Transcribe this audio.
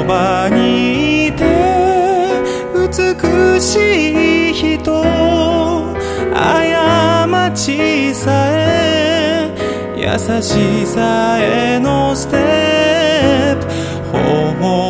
ばにいて美しい人、過ちさえ優しさへのステップ、